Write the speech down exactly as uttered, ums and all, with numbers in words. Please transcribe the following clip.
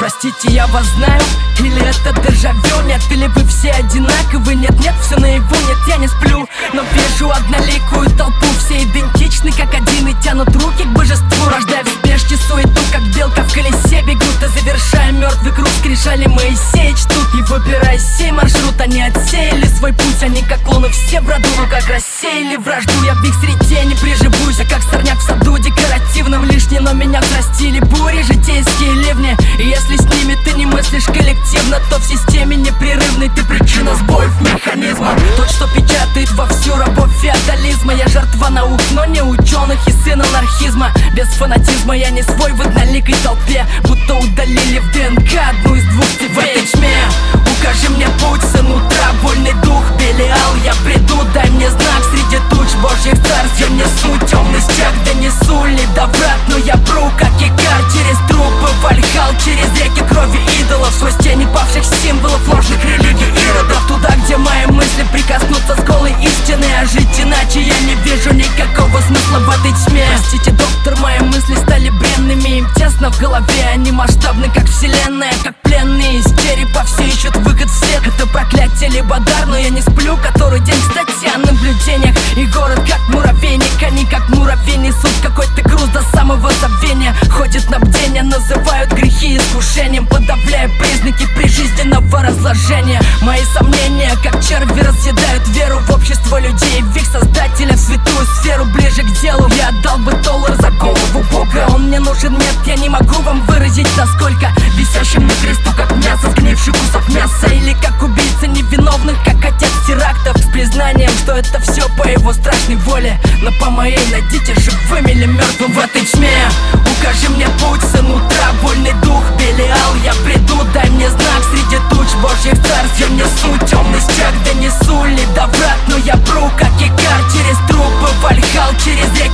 Простите, я вас знаю, или это дежавю? Нет, или вы все одинаковы? Нет, нет, все наяву, нет, я не сплю. Но вижу одноликую толпу, все идентичны как один и тянут руки к божеству, рождая в спешке суету, как белка в колесе бегут, и завершая мертвый круг, скрижали Моисея чтут. И выбирая сей маршрут, они отсеяли свой путь. Они как клоны все в роду, но как рассеяли вражду. Я в их среде не приживусь, а как сорняк в саду декоративном лишний. Но меня взрастили бури, житейские ливни. И если с ними ты не мыслишь коллективно, то в системе непрерывной ты причина сбоев механизма. Тот, что печатает вовсю рабов феодализма. Я жертва наук, но не ученых и сын анархизма. Без фанатизма я не свой в одноликой толпе, будто удалили в ДНК одну из двух цветей. В этой тьме укажи мне путь, сын утра, вольный дух Белиал. Я приду, дай мне знак среди туч божьих царств. Я несу темный стяг, донесу ледоврат, но я пру, как Икар, через трупы Вальхал, через реки крови идолов, сквозь тени павших символов ложных религий иродов. Туда, где мои мысли прикоснутся с голой истины, а жить иначе я не вижу никакого смысла в этой тьме. Простите, доктор, мои мысли стали бренными, им тесно в голове, они масштабны, как вселенная, как пленные из черепа, все ищут выход в свет. Это проклятие либо дар, но я не сплю который день, кстати, о наблюдениях. И город как муравейник, они как муравей несут какой-то груз до самого забвения. Ходит на бдение, называют грехи искушением, подавляя признаки прижизненного разложения. Мои сомнения, как черви, разъедают веру в общество людей, в их создателя, в святую сферу, ближе к делу. Я отдал бы доллар за голову Бога, он мне нужен, нет, я не могу вам выразить, насколько висящим на кресту, как мясо, сгнивший кусок мяса. Или как убийца невиновных, как отец терактов, с признанием, что это все по его страшной воле. Но по моей найдите живым или мертвым в этой тьме. Укажи мне путь, сын утра, вольный дух Белиал. Я приду, дай мне знак среди туч божьих царств. Я несу темный стяг, донесу ледоврат, но я пру, как Икар, через трупы Вальхал, через реки